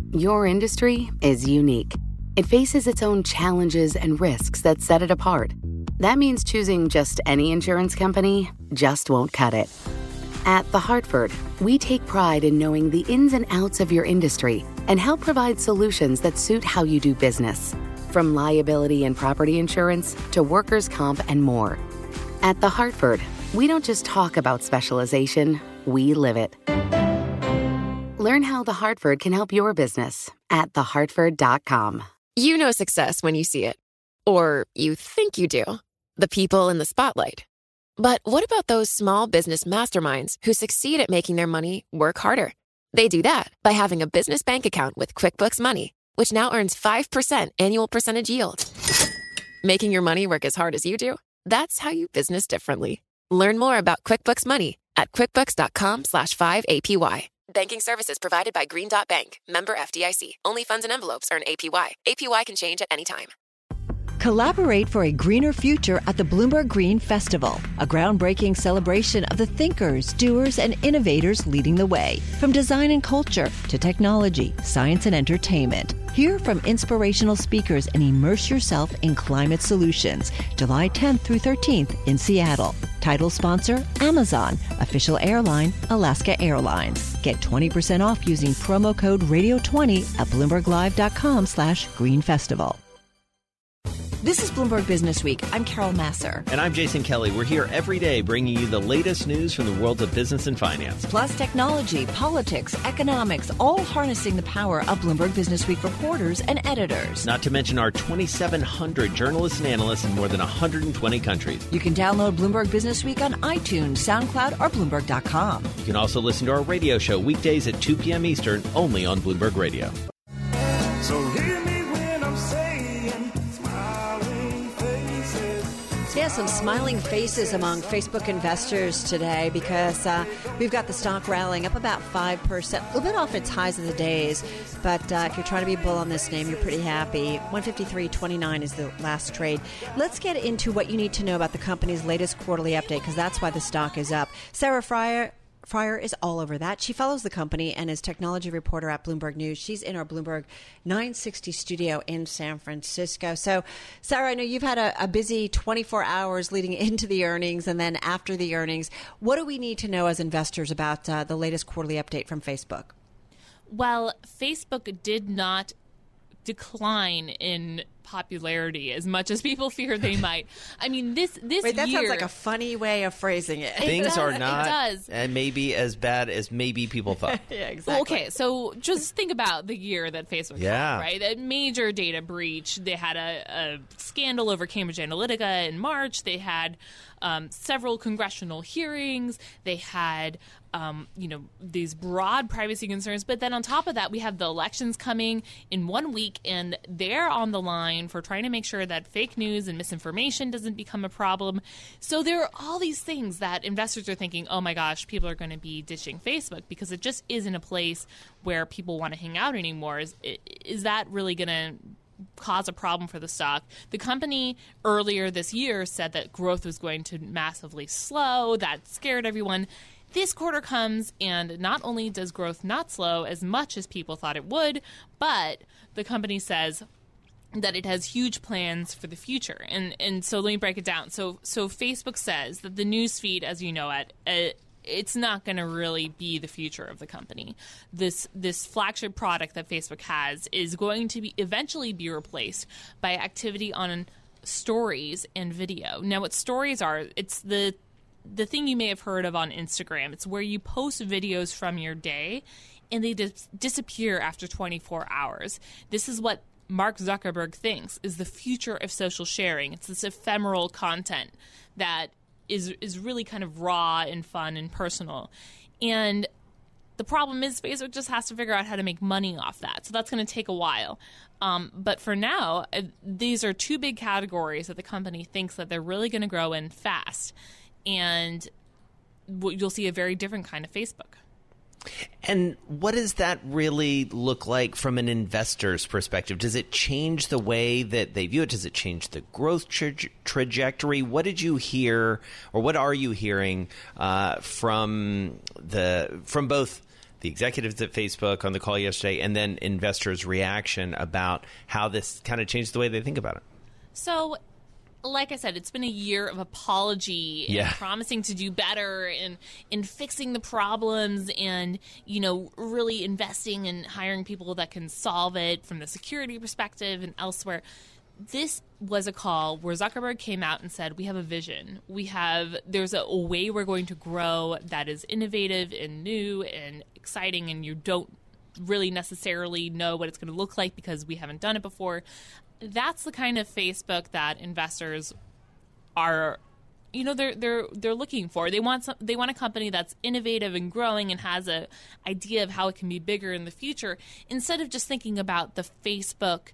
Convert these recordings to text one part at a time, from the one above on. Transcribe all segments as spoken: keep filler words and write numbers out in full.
Your industry is unique. It faces its own challenges and risks that set it apart. That means choosing just any insurance company just won't cut it. At The Hartford, we take pride in knowing the ins and outs of your industry and help provide solutions that suit how you do business. From liability and property insurance to workers' comp and more. At The Hartford, we don't just talk about specialization, we live it. Learn how The Hartford can help your business at the hartford dot com. You know success when you see it. Or you think you do. The people in the spotlight. But what about those small business masterminds who succeed at making their money work harder? They do that by having a business bank account with QuickBooks Money, which now earns five percent annual percentage yield. Making your money work as hard as you do? That's how you business differently. Learn more about QuickBooks Money at quickbooks.com slash 5APY. Banking services provided by Green Dot Bank. Member F D I C. Only funds and envelopes earn A P Y. A P Y can change at any time. Collaborate for a greener future at the Bloomberg Green Festival, a groundbreaking celebration of the thinkers, doers, and innovators leading the way. From design and culture to technology, science, and entertainment. Hear from inspirational speakers and immerse yourself in climate solutions. July tenth through thirteenth in Seattle. Title sponsor, Amazon. Official airline, Alaska Airlines. Get twenty percent off using promo code radio twenty at bloomberglive.com slash green festival. This is Bloomberg Business Week. I'm Carol Masser. And I'm Jason Kelly. We're here every day bringing you the latest news from the world of business and finance. Plus technology, politics, economics, all harnessing the power of Bloomberg Business Week reporters and editors. Not to mention our twenty-seven hundred journalists and analysts in more than one hundred twenty countries. You can download Bloomberg Business Week on iTunes, SoundCloud, or Bloomberg dot com. You can also listen to our radio show weekdays at two p.m. Eastern, only on Bloomberg Radio. So hear me when I'm saying smiling faces. Yeah, some smiling faces among Facebook investors today because uh, we've got the stock rallying up about five percent, a little bit off its highs of the days. But uh, if you're trying to be bull on this name, you're pretty happy. one fifty-three twenty-nine is the last trade. Let's get into what you need to know about the company's latest quarterly update because that's why the stock is up. Sarah Fryer. Fryer is all over that. She follows the company and is technology reporter at Bloomberg News. She's in our Bloomberg nine sixty studio in San Francisco. So, Sarah, I know you've had a, a busy twenty-four hours leading into the earnings and then after the earnings. What do we need to know as investors about uh, the latest quarterly update from Facebook? Well, Facebook did not decline in popularity as much as people fear they might. I mean, this this Wait, that year, sounds like a funny way of phrasing it. It Things does, are it not does. and maybe as bad as maybe people thought. Yeah, exactly. Okay, so just think about the year that Facebook Yeah. had, right? A major data breach. They had a, a scandal over Cambridge Analytica in March. They had um, several congressional hearings. They had, um, you know, these broad privacy concerns. But then on top of that, we have the elections coming in one week, and they're on the line for trying to make sure that fake news and misinformation doesn't become a problem. So there are all these things that investors are thinking, oh my gosh, people are going to be ditching Facebook because it just isn't a place where people want to hang out anymore. Is, is that really going to cause a problem for the stock? The company earlier this year said that growth was going to massively slow. That scared everyone. This quarter comes, and not only does growth not slow as much as people thought it would, but the company says that it has huge plans for the future. And and so let me break it down. So so Facebook says that the news feed, as you know it, it it's not going to really be the future of the company. This this flagship product that Facebook has is going to be eventually be replaced by activity on stories and video. Now, what stories are, it's the the thing you may have heard of on Instagram. It's where you post videos from your day and they dis- disappear after twenty-four hours. This is what Mark Zuckerberg thinks is the future of social sharing. It's this ephemeral content that is is really kind of raw and fun and personal. And the problem is Facebook just has to figure out how to make money off that. So that's going to take a while. Um, but for now, uh, these are two big categories that the company thinks that they're really going to grow in fast. And you'll see a very different kind of Facebook. And what does that really look like from an investor's perspective? Does it change the way that they view it? Does it change the growth tra- trajectory? What did you hear, or what are you hearing uh, from the from both the executives at Facebook on the call yesterday, and then investors' reaction about how this kind of changed the way they think about it. So, like I said, it's been a year of apology and Yeah. promising to do better and in fixing the problems and, you know, really investing and hiring people that can solve it from the security perspective and elsewhere. This was a call where Zuckerberg came out and said, we have a vision. We have, there's a, a way we're going to grow that is innovative and new and exciting, and you don't really necessarily know what it's going to look like because we haven't done it before. That's the kind of Facebook that investors are, you know, they're they're they're looking for. They want some, they want a company that's innovative and growing and has a idea of how it can be bigger in the future, instead of just thinking about the Facebook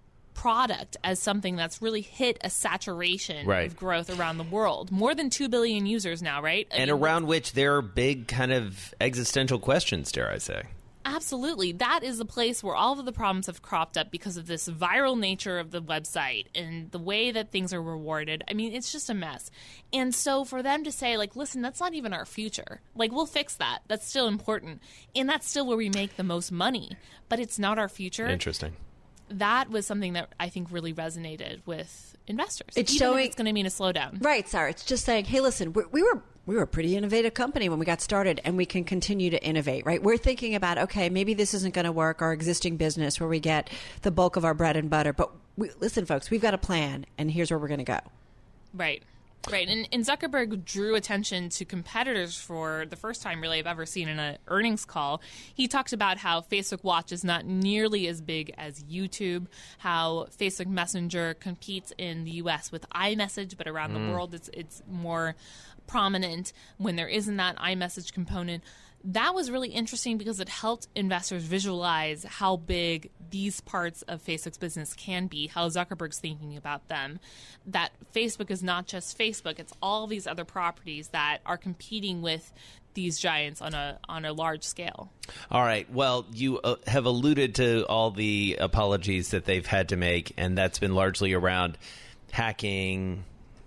product as something that's really hit a saturation Right. of growth around the world. More than two billion users now, right? I And mean, around which there are big kind of existential questions, dare I say. absolutely. That is the place where all of the problems have cropped up because of this viral nature of the website and the way that things are rewarded. I mean, it's just a mess. And so for them to say, like, listen, that's not even our future. Like, we'll fix that. That's still important. And that's still where we make the most money. But it's not our future. Interesting. That was something that I think really resonated with investors. It's even showing- if it's going to mean a slowdown. Right, Sarah. It's just saying, hey, listen, we, we were we were a pretty innovative company when we got started, and we can continue to innovate, right? We're thinking about, okay, maybe this isn't going to work, our existing business where we get the bulk of our bread and butter. But we, listen, folks, we've got a plan, and here's where we're going to go. Right. Right. And, and Zuckerberg drew attention to competitors for the first time really I've ever seen in an earnings call. He talked about how Facebook Watch is not nearly as big as YouTube, how Facebook Messenger competes in the U S with iMessage, but around the world it's it's more prominent when there isn't that iMessage component. That was really interesting because it helped investors visualize how big these parts of Facebook's business can be, how Zuckerberg's thinking about them, that Facebook is not just Facebook, it's all these other properties that are competing with these giants on a on a large scale. All right. Well, you uh, have alluded to all the apologies that they've had to make, and that's been largely around hacking,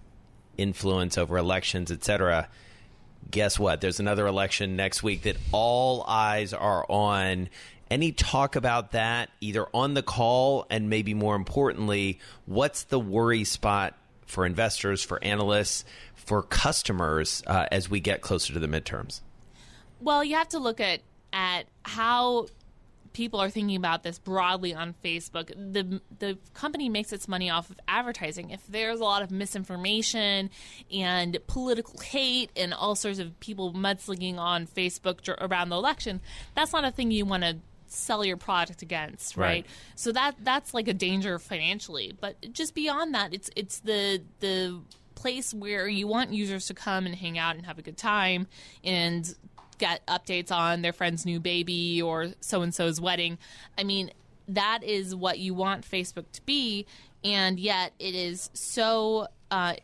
influence over elections, et cetera. Guess what? There's another election next week that all eyes are on. Any talk about that, either on the call and maybe more importantly, what's the worry spot for investors, for analysts, for customers uh, as we get closer to the midterms? Well, you have to look at at how people are thinking about this broadly on Facebook. The the company makes its money off of advertising. If there's a lot of misinformation and political hate and all sorts of people mudslinging on Facebook dur- around the election, that's not a thing you want to sell your product against, right? Right. So that that's like a danger financially. But just beyond that, it's it's the the place where you want users to come and hang out and have a good time and get updates on their friend's new baby or so-and-so's wedding. I mean, that is what you want Facebook to be, and yet it is so uh,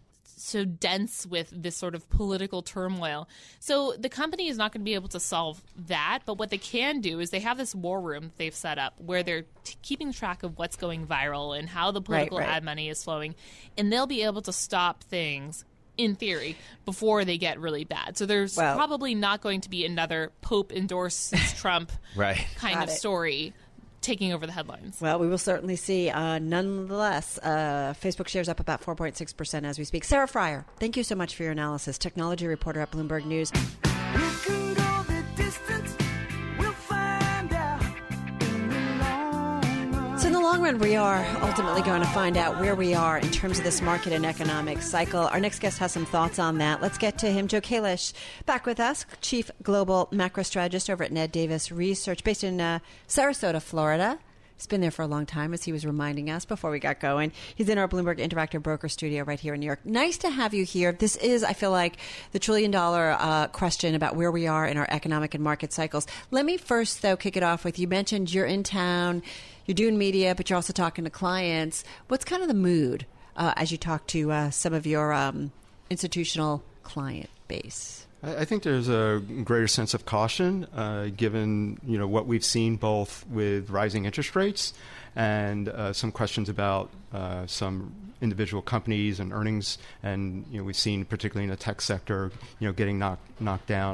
so dense with this sort of political turmoil. So the company is not going to be able to solve that, but what they can do is they have this war room that they've set up where they're t- keeping track of what's going viral and how the political right. ad money is flowing, and they'll be able to stop things in theory, before they get really bad. So there's Well- probably not going to be another Pope endorses Trump Right. kind Got of it. story taking over the headlines. Well, we will certainly see. Uh, nonetheless, uh, Facebook shares up about four point six percent as we speak. Sarah Fryer, thank you so much for your analysis. Technology reporter at Bloomberg News. We can go the distance, we'll find out in the long run. So in the long run, we are ultimately going to find out where we are in terms of this market and economic cycle. Our next guest has some thoughts on that. Let's get to him. Joe Kalish, back with us, Chief Global Macro Strategist over at Ned Davis Research, based in uh, Sarasota, Florida. He's been there for a long time, as he was reminding us before we got going. He's in our Bloomberg Interactive Broker studio right here in New York. Nice to have you here. This is, I feel like, the trillion-dollar uh, question about where we are in our economic and market cycles. Let me first, though, kick it off with, you mentioned you're in town, you're doing media, but you're also talking to clients. What's kind of the mood uh, as you talk to uh, some of your um, institutional client base? I I think there's a greater sense of caution, uh, given you know what we've seen both with rising interest rates and uh, some questions about uh, some individual companies and earnings, and you know we've seen particularly in the tech sector, you know getting knocked knocked down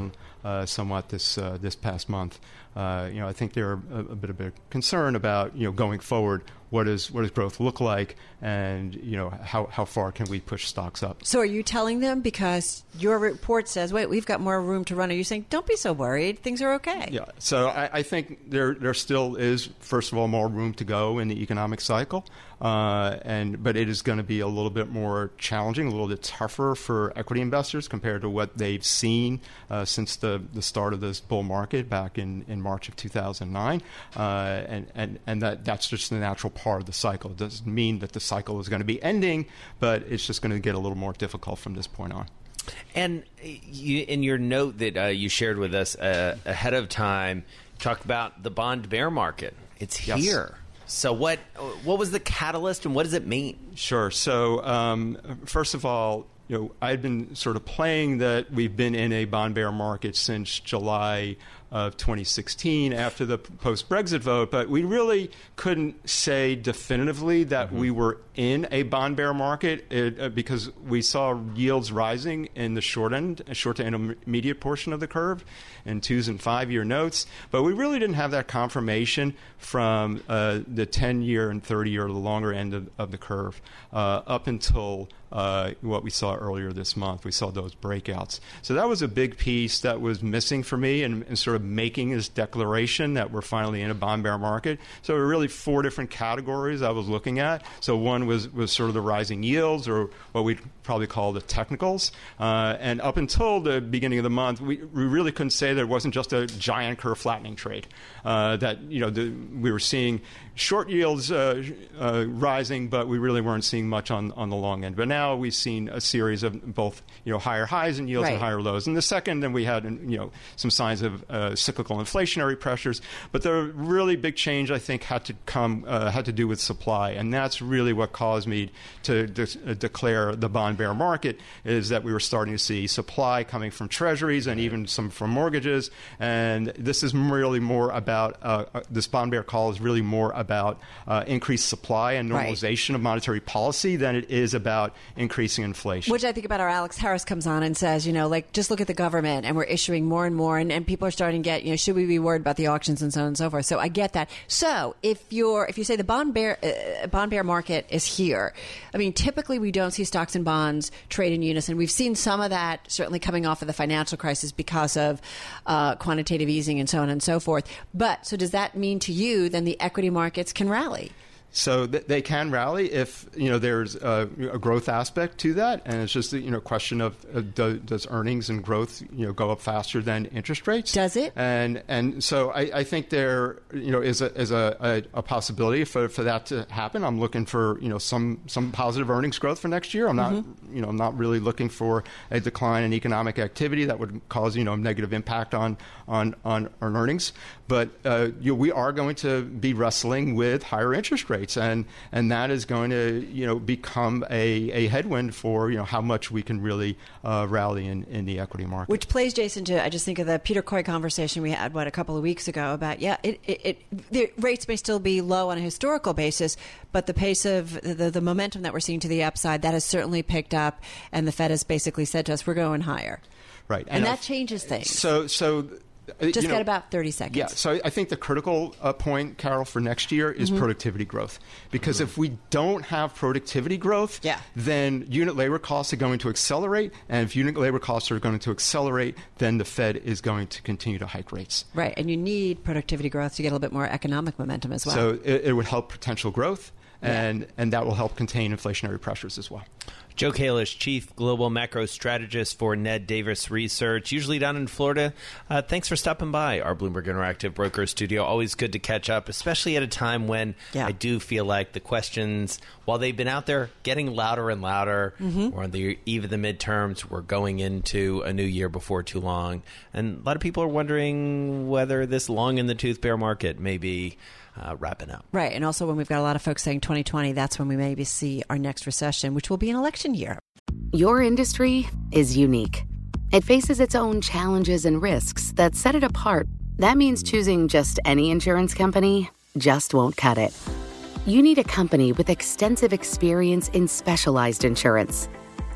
uh, somewhat this uh, this past month. Uh, you know, I think they're a, a bit of a concern about, you know, going forward, what is what does growth look like, and, you know, how, how far can we push stocks up? So are you telling them, because your report says, wait, we've got more room to run, are you saying, don't be so worried, things are okay? Yeah, so I, I think there there still is, first of all, more room to go in the economic cycle, uh, and but it is going to be a little bit more challenging, a little bit tougher for equity investors compared to what they've seen uh, since the, the start of this bull market back in, in March of two thousand nine, uh, and, and, and that, that's just the natural part of the cycle. It doesn't mean that the cycle is going to be ending, but it's just going to get a little more difficult from this point on. And you, in your note that uh, you shared with us uh, ahead of time, talk about the bond bear market. It's Yes. here. So what what was the catalyst, and what does it mean? Sure. So um, first of all, you know, I've been sort of playing that we've been in a bond bear market since July of twenty sixteen after the post-Brexit vote, but we really couldn't say definitively that mm-hmm. we were in a bond bear market it, uh, because we saw yields rising in the short end, short to intermediate portion of the curve in twos and five-year notes, but we really didn't have that confirmation from uh, the ten-year and thirty-year, the longer end of, of the curve, uh, up until uh, what we saw earlier this month. We saw those breakouts. So that was a big piece that was missing for me, and, and sort of making this declaration that we're finally in a bond bear market. So there were really four different categories I was looking at. So one was, was sort of the rising yields, or what we'd probably call the technicals. Uh, and up until the beginning of the month, we, we really couldn't say that it wasn't just a giant curve flattening trade. Uh, that, you know, the, we were seeing short yields uh, uh, rising, but we really weren't seeing much on, on the long end. But now we've seen a series of both, you know, higher highs in yields right. and higher lows. And the second, then we had, you know, some signs of uh, cyclical inflationary pressures. But the really big change, I think, had to come uh, had to do with supply, and that's really what caused me to de- uh, declare the bond bear market. Is that we were starting to see supply coming from treasuries and even some from mortgages, and this is really more about uh, uh, this bond bear call is really more about uh, increased supply and normalization right. of monetary policy than it is about increasing inflation. Which I think about, our Alex Harris comes on and says, you know, like, just look at the government, and we're issuing more and more, and, and people are starting to get, you know, should we be worried about the auctions and so on and so forth. So I get that. So if you're, if you say the bond bear, uh, bond bear market is here, I mean, typically we don't see stocks and bonds trade in unison. We've seen some of that certainly coming off of the financial crisis because of uh, quantitative easing and so on and so forth. But so does that mean to you then the equity markets can rally? So th- they can rally if, you know, there's a, a growth aspect to that, and it's just a, you know, question of uh, do, does earnings and growth, you know, go up faster than interest rates? Does it? And and so I, I think there, you know, is a is a, a, a possibility for, for that to happen. I'm looking for, you know, some some positive earnings growth for next year. I'm not mm-hmm. you know I'm not really looking for a decline in economic activity that would cause, you know, negative impact on on on, on earnings. But uh, you know, we are going to be wrestling with higher interest rates. And and that is going to, you know, become a, a headwind for, you know, how much we can really uh, rally in, in the equity market. Which plays, Jason, to, I just think of the Peter Coy conversation we had, what, a couple of weeks ago about, yeah, it, it, it the rates may still be low on a historical basis, but the pace of the, the momentum that we're seeing to the upside, that has certainly picked up, and the Fed has basically said to us, we're going higher. Right. And, and that changes things. So, so Just you know, got about thirty seconds. Yeah, so I think the critical uh, point, Carol, for next year is mm-hmm. productivity growth. Because mm-hmm. if we don't have productivity growth, yeah. then unit labor costs are going to accelerate. And if unit labor costs are going to accelerate, then the Fed is going to continue to hike rates. Right, and you need productivity growth to get a little bit more economic momentum as well. So it, it would help potential growth, and, yeah. and that will help contain inflationary pressures as well. Joe Kalish, Chief Global Macro Strategist for Ned Davis Research, usually down in Florida. Uh, thanks for stopping by our Bloomberg Interactive Broker Studio. Always good to catch up, especially at a time when yeah. I do feel like the questions, while they've been out there getting louder and louder, mm-hmm. we're on the eve of the midterms, we're going into a new year before too long. And a lot of people are wondering whether this long in the tooth bear market may be Uh, wrapping up. Right. And also when we've got a lot of folks saying twenty twenty, that's when we maybe see our next recession, which will be an election year. Your industry is unique. It faces its own challenges and risks that set it apart. That means choosing just any insurance company just won't cut it. You need a company with extensive experience in specialized insurance.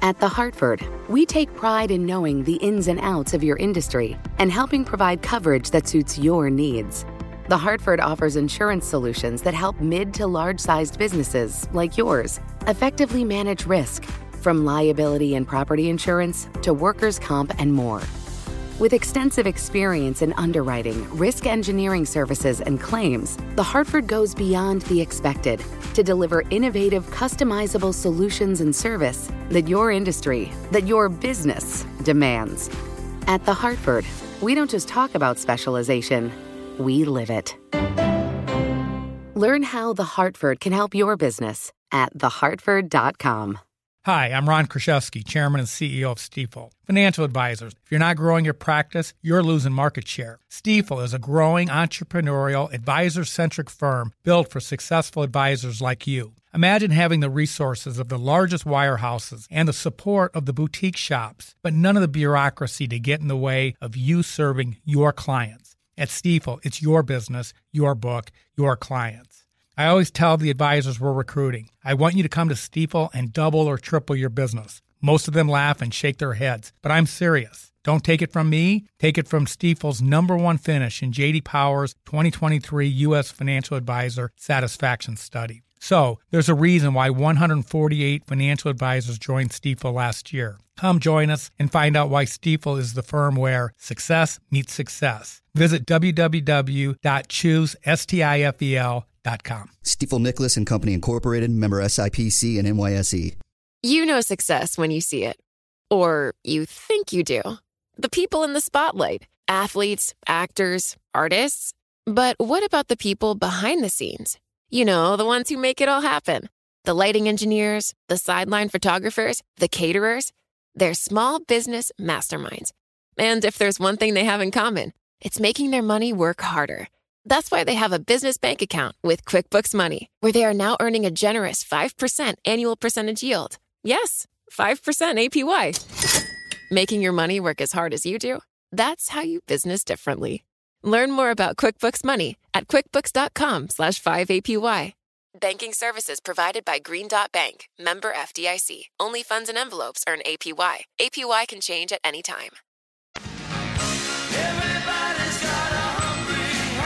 At The Hartford, we take pride in knowing the ins and outs of your industry and helping provide coverage that suits your needs. The Hartford offers insurance solutions that help mid to large-sized businesses like yours effectively manage risk, from liability and property insurance to workers' comp and more. With extensive experience in underwriting, risk engineering services, and claims, The Hartford goes beyond the expected to deliver innovative, customizable solutions and service that your industry, that your business demands. At The Hartford, we don't just talk about specialization, we live it. Learn how The Hartford can help your business at the hartford dot com. Hi, I'm Ron Kraszewski, Chairman and C E O of Stifel. Financial advisors, if you're not growing your practice, you're losing market share. Stifel is a growing, entrepreneurial, advisor-centric firm built for successful advisors like you. Imagine having the resources of the largest wirehouses and the support of the boutique shops, but none of the bureaucracy to get in the way of you serving your clients. At Stifel, it's your business, your book, your clients. I always tell the advisors we're recruiting, I want you to come to Stifel and double or triple your business. Most of them laugh and shake their heads, but I'm serious. Don't take it from me. Take it from Stifel's number one finish in J D Power's twenty twenty-three U S Financial Advisor Satisfaction Study. So, there's a reason why one hundred forty-eight financial advisors joined Stifel last year. Come join us and find out why Stifel is the firm where success meets success. Visit w w w dot choose stifel dot com. Stifel Nicholas and Company Incorporated, member S I P C and N Y S E. You know success when you see it. Or you think you do. The people in the spotlight. Athletes, actors, artists. But what about the people behind the scenes? You know, the ones who make it all happen. The lighting engineers, the sideline photographers, the caterers. They're small business masterminds. And if there's one thing they have in common, it's making their money work harder. That's why they have a business bank account with QuickBooks Money, where they are now earning a generous five percent annual percentage yield. Yes, five percent A P Y. Making your money work as hard as you do? That's how you business differently. Learn more about QuickBooks Money at quickbooks.com slash 5APY. Banking services provided by Green Dot Bank, member F D I C. Only funds and envelopes earn A P Y. A P Y can change at any time. Everybody's got a hungry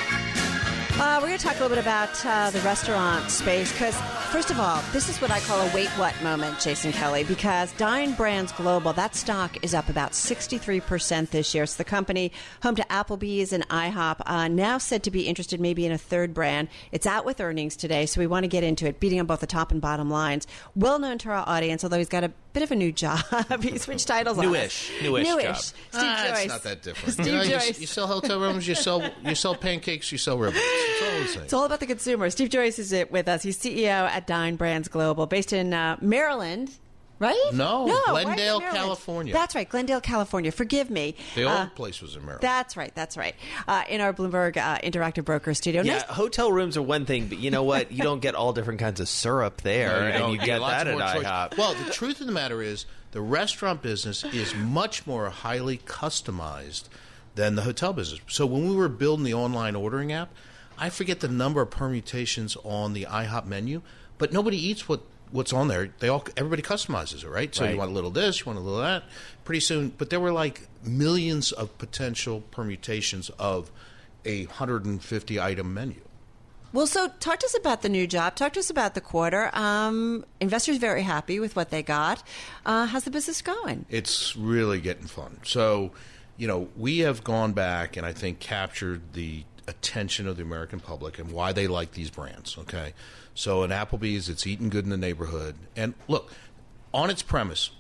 heart. Uh, we're going to talk a little bit about uh, the restaurant space because, first of all, this is what I call a wait what moment, Jason Kelly, because Dine Brands Global, that stock is up about sixty-three percent this year. It's the company home to Applebee's and IHOP, uh, now said to be interested maybe in a third brand. It's out with earnings today, so we want to get into it, beating on both the top and bottom lines. Well known to our audience, although he's got a bit of a new job. He switched titles on us. Newish. Newish Newish. job. Steve ah, Joyce. It's not that different. Steve you, know, you, Joyce. you sell hotel rooms, you sell you sell pancakes, you sell ribbons. It's all the same. It's all about the consumer. Steve Joyce is with us. He's C E O at Dine Brands Global, based in uh, Maryland, right? No, no Glendale, right? California. That's right, Glendale, California. Forgive me. The old Uh, place was in Maryland. That's right, that's right. Uh, in our Bloomberg uh, Interactive Broker studio. Yeah, Nice- hotel rooms are one thing, but you know what? You don't get all different kinds of syrup there, No, you and don't. you get lots that at more choice. IHOP. Well, the truth of the matter is the restaurant business is much more highly customized than the hotel business. So when we were building the online ordering app, I forget the number of permutations on the IHOP menu, but nobody eats what, what's on there. They all everybody customizes it, right? So Right. you want a little this, you want a little that. Pretty soon, but there were like millions of potential permutations of a one hundred fifty item menu. Well, so talk to us about the new job. Talk to us about the quarter. Um, investors very happy with what they got. Uh, how's the business going? It's really getting fun. So, you know, we have gone back and I think captured the attention of the American public and why they like these brands, okay? So in Applebee's, it's eating good in the neighborhood. And look, on its premise,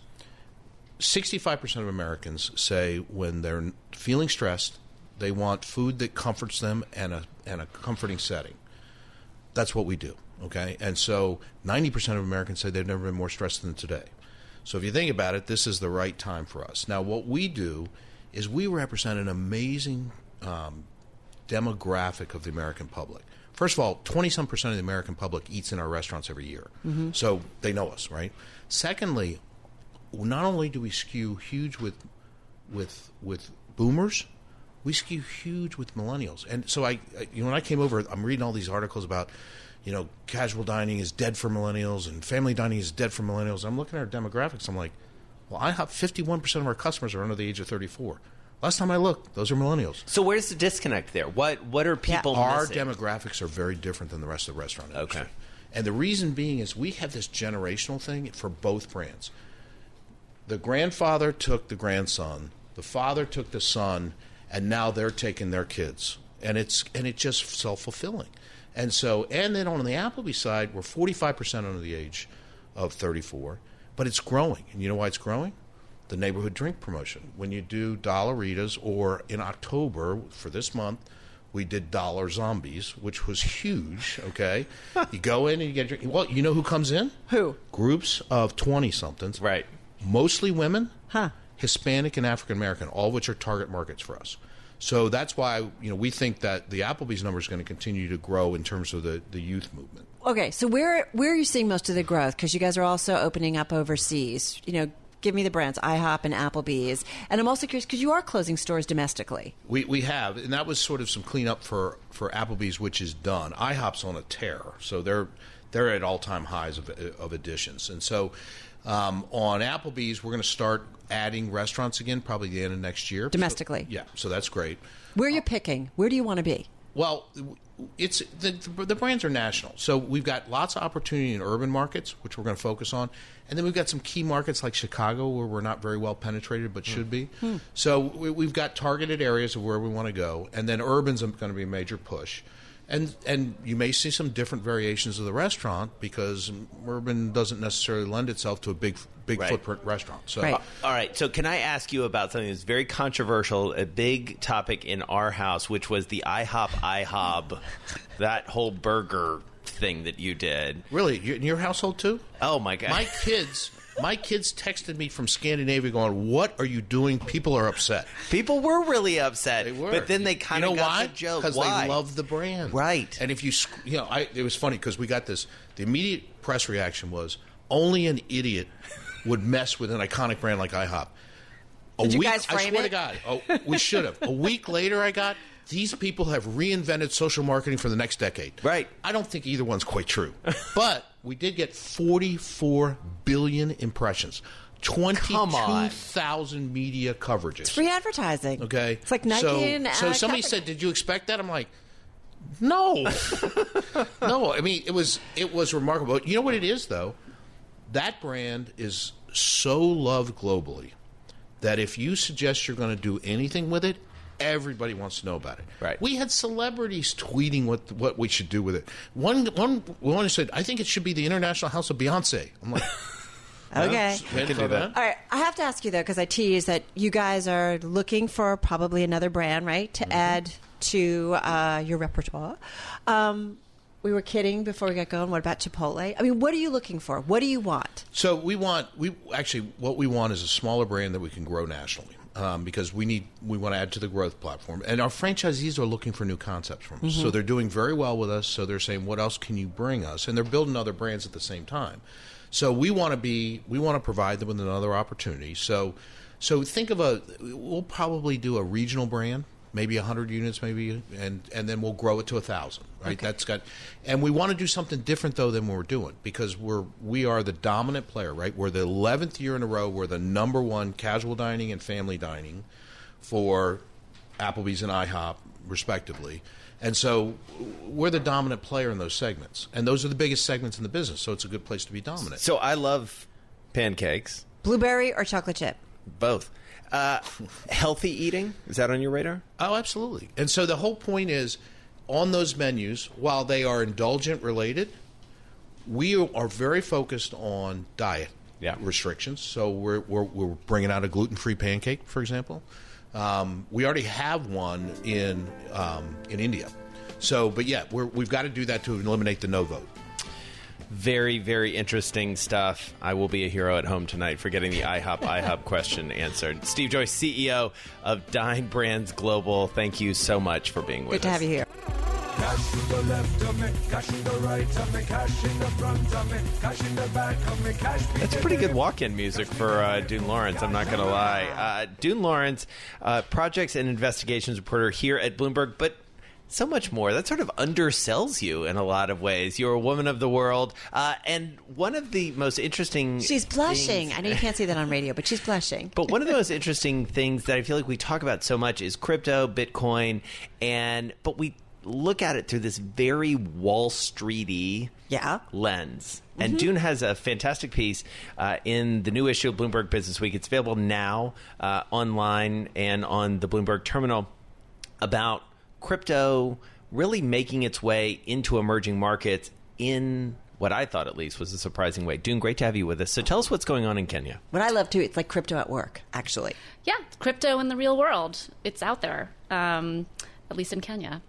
sixty-five percent of Americans say when they're feeling stressed, they want food that comforts them and a, and a comforting setting. That's what we do, okay? And so ninety percent of Americans say they've never been more stressed than today. So if you think about it, this is the right time for us. Now, what we do is we represent an amazing um, demographic of the American public. First of all, twenty-some percent of the American public eats in our restaurants every year. Mm-hmm. So they know us, right? Secondly, not only do we skew huge with with with boomers, we skew huge with millennials. And so I, I you know, when I came over, I'm reading all these articles about, you know, casual dining is dead for millennials and family dining is dead for millennials. I'm looking at our demographics. I'm like, well, I have fifty-one percent of our customers are under the age of thirty-four. Last time I looked, those are millennials. So where's the disconnect there? What what are people yeah. Our missing? demographics are very different than the rest of the restaurant industry. Okay. And the reason being is we have this generational thing for both brands. The grandfather took the grandson, the father took the son, and now they're taking their kids. And it's and it's just self-fulfilling. And so, and then on the Applebee's side, we're forty-five percent under the age of thirty-four, but it's growing. And you know why it's growing? The neighborhood drink promotion. When you do Dollaritas, or in October for this month, we did Dollar Zombies, which was huge, okay? You go in and you get a drink. Well, you know who comes in? Who? Groups of twenty-somethings. Right. Mostly women, huh? Hispanic and African American, all of which are target markets for us. So that's why, you know, we think that the Applebee's number is going to continue to grow in terms of the, the youth movement. Okay, so where where are you seeing most of the growth? Because you guys are also opening up overseas. You know, give me the brands, IHOP and Applebee's. And I'm also curious, because you are closing stores domestically. We we have, and that was sort of some cleanup for, for Applebee's, which is done. IHOP's on a tear, so they're they're at all-time highs of, of additions. And so um, on Applebee's, we're going to start adding restaurants again, probably the end of next year. Domestically. So, yeah, so that's great. Where are you picking? Where do you want to be? Well, it's the, the brands are national. So we've got lots of opportunity in urban markets, which we're going to focus on. And then we've got some key markets like Chicago, where we're not very well penetrated but should be. Hmm. So we, we've got targeted areas of where we want to go. And then urban's going to be a major push. And and you may see some different variations of the restaurant, because urban doesn't necessarily lend itself to a big big Right. footprint restaurant. So Right. All right. So can I ask you about something that's very controversial, a big topic in our house, which was the IHOP IHOB, that whole burger thing that you did. Really? You- In your household too? Oh, my God. My kids... My kids texted me from Scandinavia going, "What are you doing? People are upset." People were really upset. They were. But then they kind you of know got why? the joke. Because Why? they love the brand. Right. And if you, sc- you know, I, it was funny because we got this, the immediate press reaction was, only an idiot would mess with an iconic brand like IHOP. A Did you week, guys I frame swear it? to God. Oh, we should have. A week later, I got, these people have reinvented social marketing for the next decade. Right. I don't think either one's quite true. But we did get forty-four billion impressions. twenty-two thousand media coverages. It's free advertising. Okay. It's like Nike so, and uh, So somebody Catholic. said, "Did you expect that?" I'm like, "No, no." I mean, it was it was remarkable. You know what it is, though? That brand is so loved globally that if you suggest you're going to do anything with it, everybody wants to know about it. Right. We had celebrities tweeting what what we should do with it. One one one said, "I think it should be the International House of Beyonce." I'm like. Okay. Well, can do that. All right. I have to ask you, though, because I tease that you guys are looking for probably another brand, right, to Mm-hmm. add to uh, your repertoire. Um, we were kidding before we got going. What about Chipotle? I mean, what are you looking for? What do you want? So we want we actually what we want is a smaller brand that we can grow nationally, um, because we need we want to add to the growth platform, and our franchisees are looking for new concepts from us. So they're doing very well with us. So they're saying, "What else can you bring us?" And they're building other brands at the same time. So we want to be we want to provide them with another opportunity. So so think of a we'll probably do a regional brand, maybe a hundred units, maybe, and and then we'll grow it to a thousand. Right? Okay. That's got, and we want to do something different though than what we're doing, because we're we are the dominant player. Right? We're the eleventh year in a row. We're the number one casual dining and family dining for Applebee's and IHOP, respectively. And so we're the dominant player in those segments. And those are the biggest segments in the business, so it's a good place to be dominant. So I love pancakes. Blueberry or chocolate chip? Both. Uh, healthy eating, is that on your radar? Oh, absolutely. And so the whole point is, on those menus, while they are indulgent related, we are very focused on diet Yeah. restrictions. So we're, we're, we're bringing out a gluten-free pancake, for example. Um, we already have one in um, in India. So, but yeah, we're, we've got to do that to eliminate the no vote. Very, very interesting stuff. I will be a hero at home tonight for getting the IHOP IHOP question answered. Steve Joyce, C E O of Dine Brands Global, thank you so much for being with Good us. to have you here. Cash to the left of me, cash in the right of me, cash in the front of me, cash in the back of me, cash. That's pretty good walk-in music for uh, Dune Lawrence, I'm not going to lie. Uh, Dune Lawrence, uh, projects and investigations reporter here at Bloomberg, but so much more. That sort of undersells you in a lot of ways. You're a woman of the world. Uh, and one of the most interesting... She's blushing. things- I know you can't see that on radio, but she's blushing. But one of the most interesting things that I feel like we talk about so much is crypto, Bitcoin, and but we look at it through this very Wall Street-y yeah. lens. And Mm-hmm. Dune has a fantastic piece uh, in the new issue of Bloomberg Business Week. It's available now uh, online and on the Bloomberg terminal about crypto really making its way into emerging markets in what I thought at least was a surprising way. Dune, great to have you with us. So tell us what's going on in Kenya. What I love too, it's like crypto at work, actually. Yeah, crypto in the real world. It's out there, um, at least in Kenya.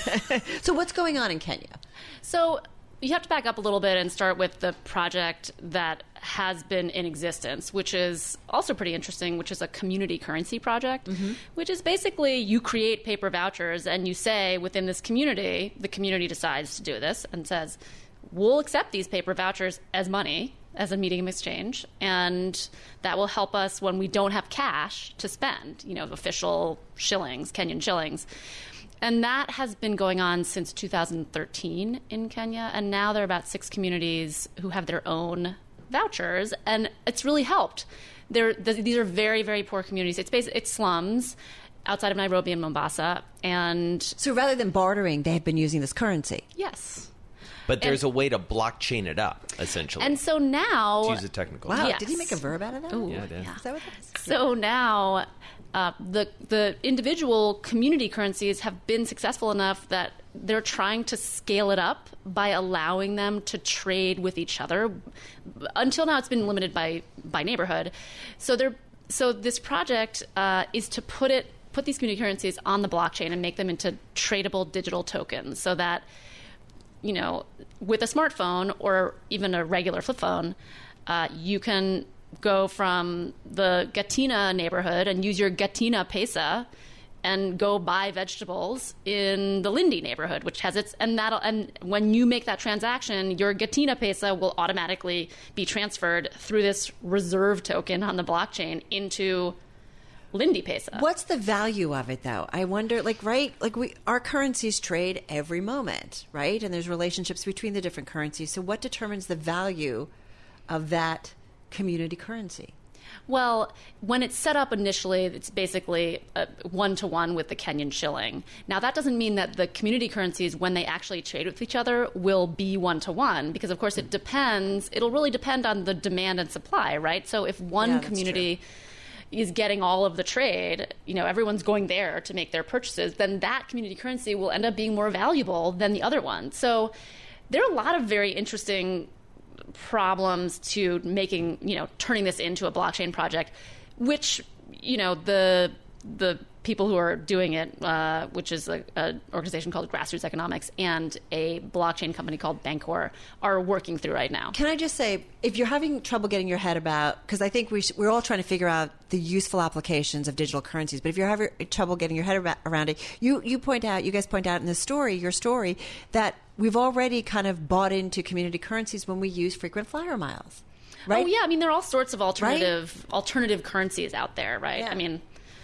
So what's going on in Kenya? So you have to back up a little bit and start with the project that has been in existence, which is also pretty interesting, which is a community currency project, mm-hmm. which is basically you create paper vouchers and you say within this community, the community decides to do this and says, we'll accept these paper vouchers as money, as a medium exchange, and that will help us when we don't have cash to spend, you know, official shillings, Kenyan shillings. And that has been going on since two thousand thirteen in Kenya, and now there are about six communities who have their own vouchers, and it's really helped. They're, th- these are very, very poor communities. It's basically, it's slums outside of Nairobi and Mombasa, and so rather than bartering, they have been using this currency. Yes. But there's and, a way to blockchain it up, essentially. And so now... To use a technical Wow, yes. did he make a verb out of that? Ooh, yeah, I did. Yeah. Is that what that is? So now uh, the the individual community currencies have been successful enough that they're trying to scale it up by allowing them to trade with each other. Until now, it's been limited by by neighborhood. So they're so this project uh, is to put it put these community currencies on the blockchain and make them into tradable digital tokens, so that, you know, with a smartphone or even a regular flip phone, uh, you can go from the Gatina neighborhood and use your Gatina Pesa and go buy vegetables in the Lindy neighborhood, which has its, and that'll, and when you make that transaction, your Gatina Pesa will automatically be transferred through this reserve token on the blockchain into Lindy Pesa. What's the value of it, though? I wonder, like, right? Like, we, our currencies trade every moment, right? And there's relationships between the different currencies. So what determines the value of that community currency? Well, when it's set up initially, it's basically uh, one-to-one with the Kenyan shilling. Now, that doesn't mean that the community currencies, when they actually trade with each other, will be one-to-one, because, of course, it depends. It'll really depend on the demand and supply, right? So if one Yeah, that's community... true. is getting all of the trade, you know, everyone's going there to make their purchases, then that community currency will end up being more valuable than the other one. So there are a lot of very interesting problems to making, you know, turning this into a blockchain project, which, you know, the the people who are doing it, uh, which is an organization called Grassroots Economics, and a blockchain company called Bancor, are working through right now. Can I just say, if you're having trouble getting your head about, because I think we sh- we're all trying to figure out the useful applications of digital currencies, but if you're having trouble getting your head about, around it, you, you point out, you guys point out in the story, your story, that we've already kind of bought into community currencies when we use frequent flyer miles. Right? Oh, yeah. I mean, there are all sorts of alternative right? alternative currencies out there, right? Yeah. I mean...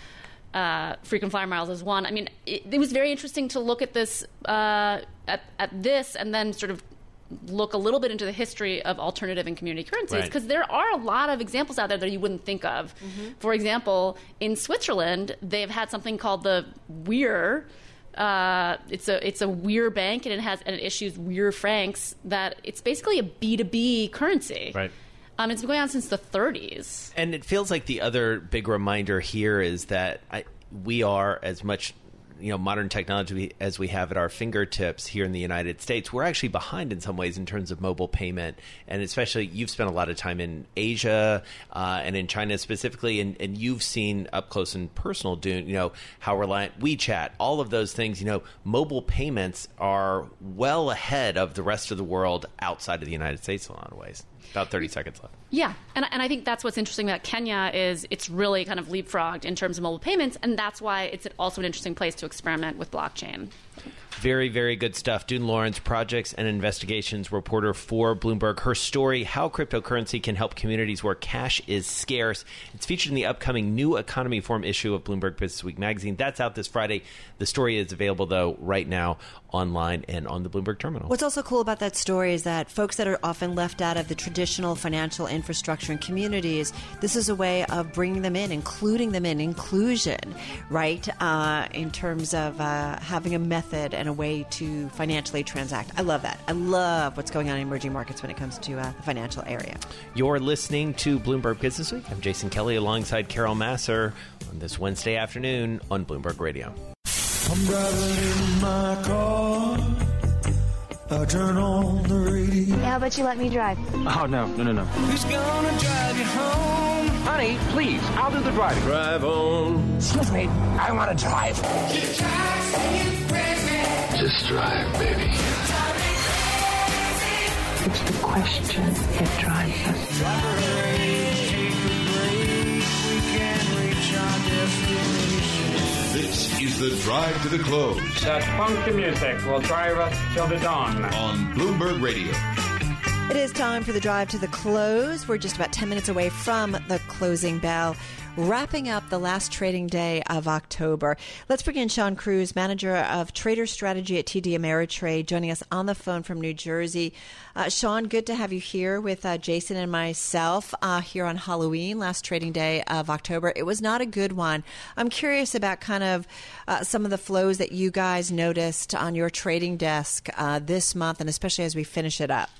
Uh, frequent flyer miles is one. I mean, it, it was very interesting to look at this, uh, at, at this, and then sort of look a little bit into the history of alternative and community currencies, because right. there are a lot of examples out there that you wouldn't think of. Mm-hmm. For example, in Switzerland, they've had something called the Weir. Uh, it's a it's a Weir bank, and it has and it issues Weir francs. That it's basically a B two B currency. Right. Um, it's been going on since the thirties. And it feels like the other big reminder here is that I, we are as much, you know, modern technology as we have at our fingertips here in the United States. We're actually behind in some ways in terms of mobile payment. And especially you've spent a lot of time in Asia uh, and in China specifically, and, and you've seen up close and personal, Dune, you know, how reliant WeChat, all of those things, you know, mobile payments are well ahead of the rest of the world outside of the United States in a lot of ways. About thirty seconds left. Yeah, and, and I think that's what's interesting about Kenya is it's really kind of leapfrogged in terms of mobile payments, and that's why it's also an interesting place to experiment with blockchain. Very, very good stuff. Dune Lawrence, projects and investigations reporter for Bloomberg. Her story, How Cryptocurrency Can Help Communities Where Cash is Scarce. It's featured in the upcoming New Economy Forum issue of Bloomberg Business Week magazine. That's out this Friday. The story is available, though, right now online and on the Bloomberg terminal. What's also cool about that story is that folks that are often left out of the traditional financial infrastructure in communities, this is a way of bringing them in, including them in, inclusion, right, uh, in terms of uh, having a method and a way to financially transact. I love that. I love what's going on in emerging markets when it comes to uh, the financial area. You're listening to Bloomberg Business Week. I'm Jason Kelly alongside Carol Masser on this Wednesday afternoon on Bloomberg Radio. I'm driving in my car. I turn on the radio. Yeah, how about you let me drive? Oh, no, no, no, no. Who's gonna drive you home? Honey, please, I'll do the driving. Drive on. Excuse me, I want to drive. Just drive, baby. It's the question that drives us. We can reach our destination. This is the Drive to the Close. That funky music will drive us till the dawn. On Bloomberg Radio. It is time for the drive to the close. We're just about ten minutes away from the closing bell, wrapping up the last trading day of October. Let's bring in Sean Cruz, manager of trader strategy at T D Ameritrade, joining us on the phone from New Jersey. Uh, Sean, good to have you here with uh, Jason and myself uh, here on Halloween, last trading day of October. It was not a good one. I'm curious about kind of uh, some of the flows that you guys noticed on your trading desk uh, this month, and especially as we finish it up.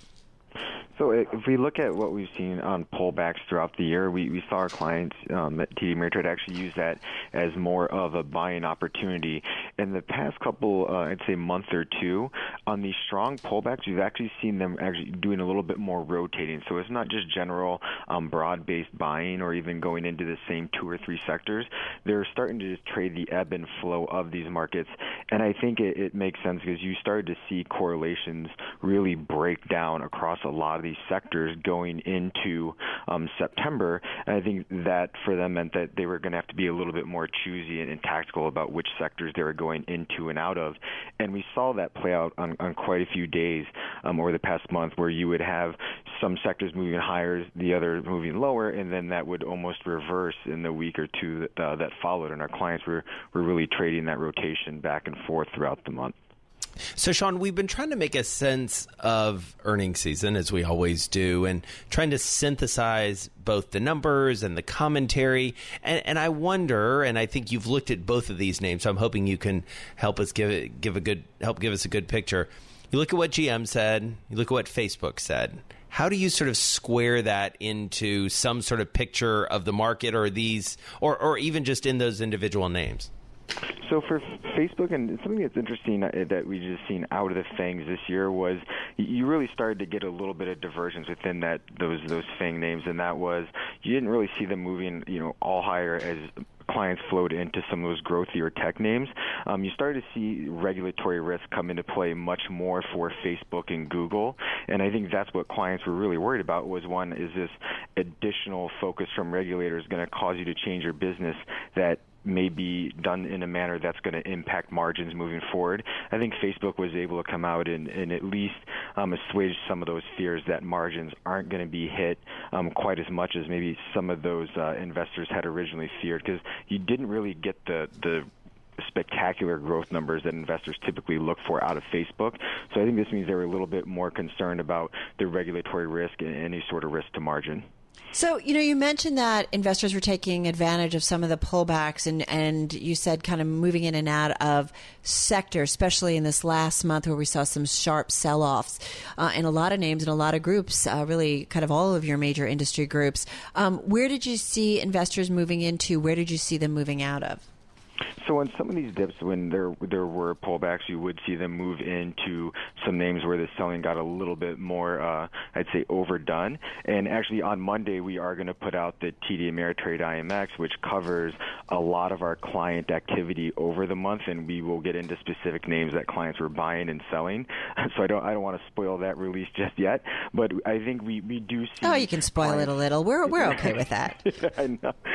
So if we look at what we've seen on pullbacks throughout the year, we, we saw our clients um, at T D Ameritrade actually use that as more of a buying opportunity. In the past couple, uh, I'd say month or two, on these strong pullbacks, we've actually seen them actually doing a little bit more rotating. So it's not just general um, broad-based buying or even going into the same two or three sectors. They're starting to just trade the ebb and flow of these markets. And I think it, it makes sense because you started to see correlations really break down across a lot of these sectors going into um, September. And I think that for them meant that they were going to have to be a little bit more choosy and, and tactical about which sectors they were going into and out of. And we saw that play out on, on quite a few days um, over the past month, where you would have some sectors moving higher, the other moving lower, and then that would almost reverse in the week or two that, uh, that followed. And our clients were, were really trading that rotation back and forth throughout the month. So, Sean, we've been trying to make a sense of earnings season, as we always do, and trying to synthesize both the numbers and the commentary. And, and I wonder, and I think you've looked at both of these names, so I'm hoping you can help us give it, give a good help give us a good picture. You look at what G M said, you look at what Facebook said. How do you sort of square that into some sort of picture of the market, or these, or or even just in those individual names? So for Facebook, and something that's interesting that we just seen out of the FANGs this year was you really started to get a little bit of divergence within that those those FANG names, and that was you didn't really see them moving, you know, all higher as clients flowed into some of those growthier tech names. Um, you started to see regulatory risk come into play much more for Facebook and Google, and I think that's what clients were really worried about. Was one, is this additional focus from regulators going to cause you to change your business that may be done in a manner that's going to impact margins moving forward? I think Facebook was able to come out and, and at least um, assuage some of those fears that margins aren't going to be hit um, quite as much as maybe some of those uh, investors had originally feared, because you didn't really get the the spectacular growth numbers that investors typically look for out of Facebook. So I think this means they were a little bit more concerned about the regulatory risk and any sort of risk to margin. So, you know, you mentioned that investors were taking advantage of some of the pullbacks, and, and you said kind of moving in and out of sectors, especially in this last month where we saw some sharp sell-offs uh, in a lot of names and a lot of groups, uh, really kind of all of your major industry groups. Um, where did you see investors moving into? Where did you see them moving out of? So on some of these dips, when there there were pullbacks, you would see them move into some names where the selling got a little bit more, uh, I'd say, overdone. And actually on Monday, we are going to put out the T D Ameritrade I M X, which covers a lot of our client activity over the month, and we will get into specific names that clients were buying and selling. So I don't I don't want to spoil that release just yet, but I think we, we do see... Oh, you can spoil clients... it a little. We're we're okay with that. I know.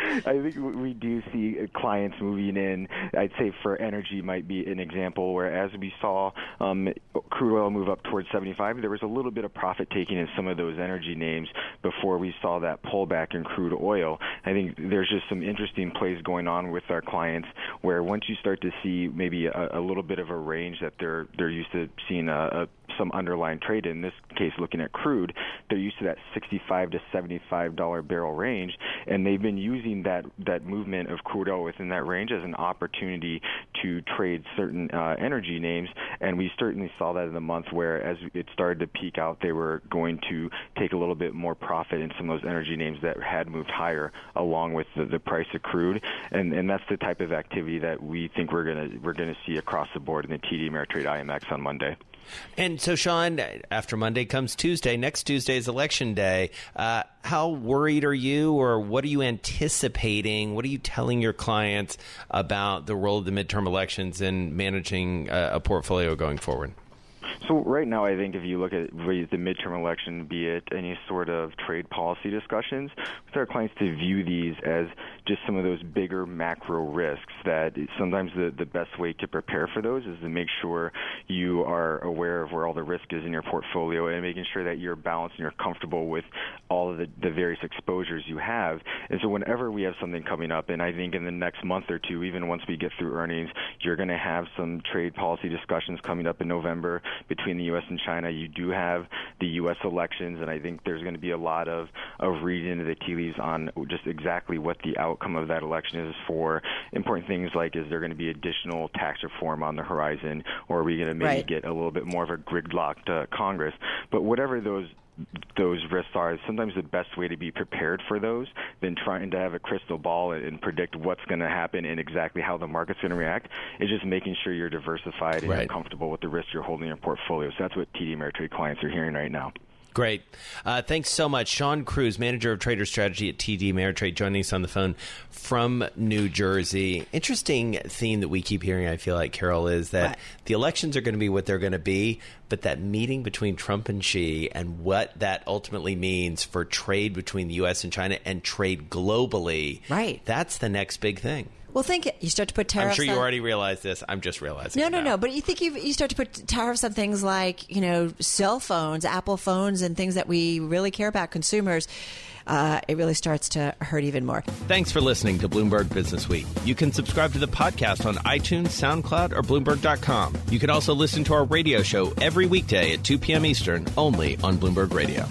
I think we do see clients moving in. I'd say for energy might be an example where as we saw um, crude oil move up towards seventy-five, there was a little bit of profit taking in some of those energy names before we saw that pullback in crude oil. I think there's just some interesting plays going on with our clients where once you start to see maybe a, a little bit of a range that they're they're used to seeing a, a some underlying trade, in this case looking at crude, they're used to that sixty-five to seventy-five dollar barrel range, and they've been using that that movement of crude oil within that range as an opportunity to trade certain uh, energy names. And we certainly saw that in the month where as it started to peak out, they were going to take a little bit more profit in some of those energy names that had moved higher along with the, the price of crude. And and that's the type of activity that we think we're gonna we're gonna see across the board in the T D Ameritrade I M X on Monday. And so, Sean, after Monday comes Tuesday. Next Tuesday is Election Day. Uh, how worried are you, or what are you anticipating? What are you telling your clients about the role of the midterm elections in managing a, a portfolio going forward? So right now, I think if you look at the midterm election, be it any sort of trade policy discussions, with our clients to view these as just some of those bigger macro risks that sometimes the, the best way to prepare for those is to make sure you are aware of where all the risk is in your portfolio and making sure that you're balanced and you're comfortable with all of the, the various exposures you have. And so whenever we have something coming up, and I think in the next month or two, even once we get through earnings, you're going to have some trade policy discussions coming up in November between the U S and China. You do have the U S elections, and I think there's going to be a lot of, of reading into the tea leaves on just exactly what the outcome of that election is for important things like, is there going to be additional tax reform on the horizon, or are we going to maybe Right. get a little bit more of a gridlocked uh, Congress? But whatever those those risks are, sometimes the best way to be prepared for those than trying to have a crystal ball and predict what's going to happen and exactly how the market's going to react is just making sure you're diversified and Right. you're comfortable with the risk you're holding in your portfolio. So that's what T D Ameritrade clients are hearing right now. Great. Uh, thanks so much. Sean Cruz, Manager of Trader Strategy at T D Ameritrade, joining us on the phone from New Jersey. Interesting theme that we keep hearing, I feel like, Carol, is that What? the elections are going to be what they're going to be, but that meeting between Trump and Xi and what that ultimately means for trade between the U S and China and trade globally, Right. that's the next big thing. Well, think you start to put tariffs. I'm sure you on- already realized this. I'm just realizing No, it no, now. no. But you think you you start to put tariffs on things like, you know, cell phones, Apple phones, and things that we really care about, consumers. Uh, it really starts to hurt even more. Thanks for listening to Bloomberg Business Week. You can subscribe to the podcast on iTunes, SoundCloud, or Bloomberg dot com. You can also listen to our radio show every weekday at two p.m. Eastern, only on Bloomberg Radio.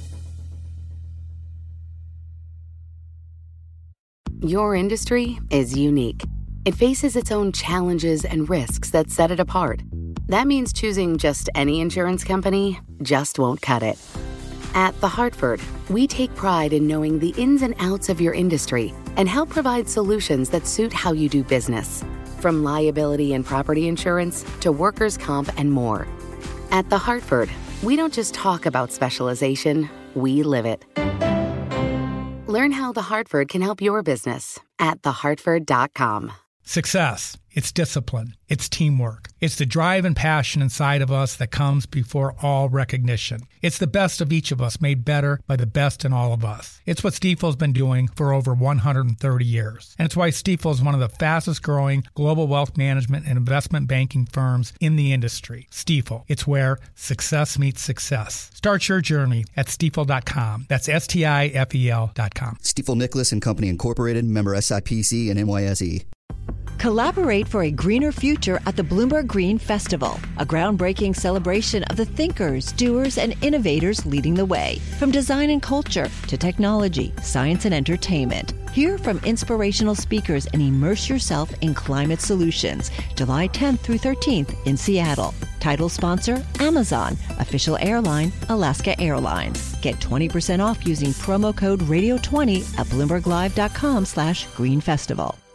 Your industry is unique. It faces its own challenges and risks that set it apart. That means choosing just any insurance company just won't cut it. At The Hartford, we take pride in knowing the ins and outs of your industry and help provide solutions that suit how you do business. From liability and property insurance to workers' comp and more. At The Hartford, we don't just talk about specialization, we live it. Learn how The Hartford can help your business at the hartford dot com. Success. It's discipline. It's teamwork. It's the drive and passion inside of us that comes before all recognition. It's the best of each of us made better by the best in all of us. It's what Stifel's been doing for over one hundred thirty years. And it's why Stifel is one of the fastest growing global wealth management and investment banking firms in the industry. Stifel. It's where success meets success. Start your journey at stifel dot com. That's S T I F E L dot com. Stifel Nicholas and Company Incorporated, member S I P C and N Y S E. Collaborate for a greener future at the Bloomberg Green Festival, a groundbreaking celebration of the thinkers, doers, and innovators leading the way. From design and culture to technology, science, and entertainment. Hear from inspirational speakers and immerse yourself in climate solutions. July tenth through thirteenth in Seattle. Title sponsor, Amazon. Official airline, Alaska Airlines. Get twenty percent off using promo code radio twenty at bloomberg live dot com slash green festival.